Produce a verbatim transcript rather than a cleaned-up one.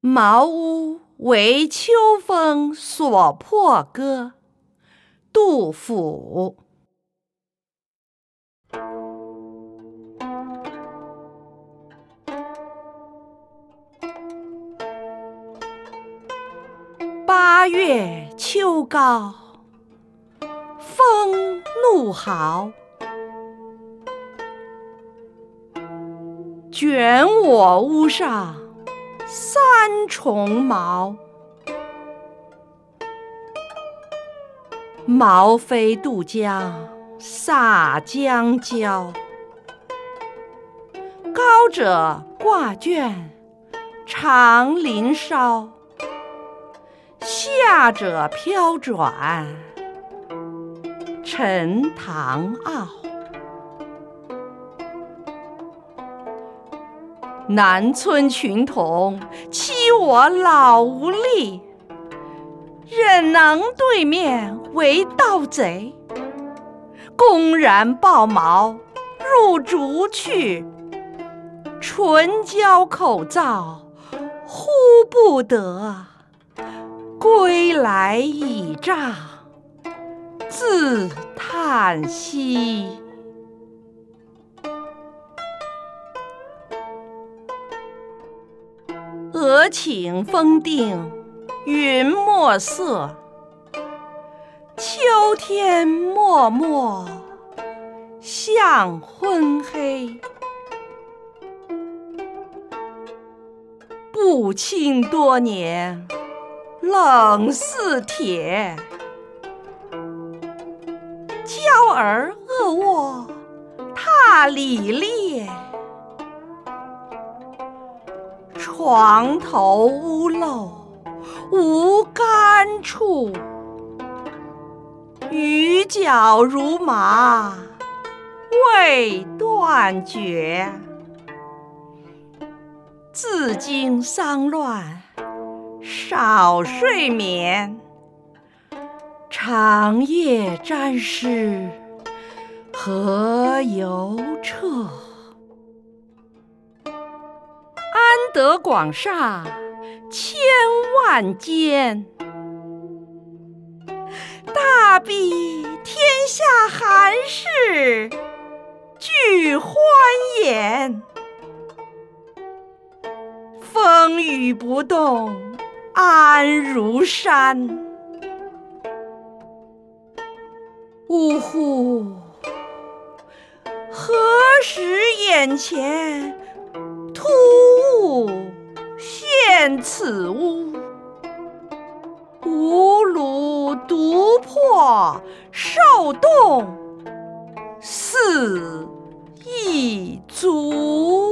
茅屋为秋风所破歌，杜甫。八月秋高，风怒号，卷我屋上三重茅。茅飞渡江洒江郊，高者挂卷长林梢，下者飘转沉塘坳。南村群童欺我老无力，忍能对面为盗贼，公然抱茅入竹去，唇焦口燥呼不得，归来倚杖自叹息。俄顷风定云墨色，秋天漠漠向昏黑。不亲多年冷似铁，娇儿恶卧踏里裂。床头屋漏无干处，鱼脚如麻未断绝。自经丧乱少睡眠，长夜沾湿何由彻。安得广厦千万间，大庇天下寒士俱欢颜。风雨不动安如山，呜呼！何时眼前突兀现此屋？吾庐独破受冻，似异族。